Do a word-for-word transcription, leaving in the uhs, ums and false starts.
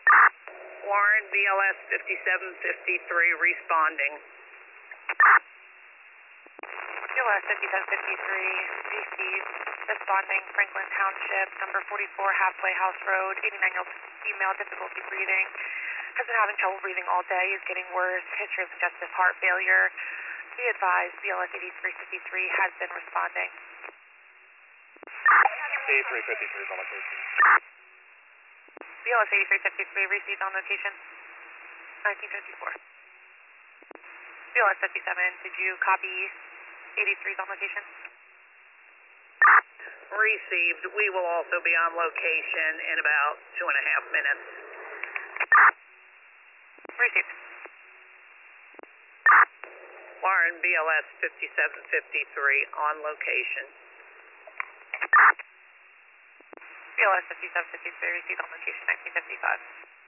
Warren, B L S fifty-seven fifty-three, responding. B L S fifty-seven fifty-three, received, responding, Franklin Township, number forty-four, Halfway House Road, eighty-nine-year-old female, difficulty breathing, has been having trouble breathing all day, is getting worse, history of congestive heart failure. Be advised, B L S eighty-three fifty-three has been responding. eighty-three fifty-three is on location. B L S eighty-three fifty-three received on location, nineteen fifty-four. B L S fifty-seven, did you copy eighty-three's on location? Received. We will also be on location in about two and a half minutes. Received. Warren, B L S fifty-seven fifty-three, on location. B L S fifty-seven fifty-three received on location, nineteen fifty-five.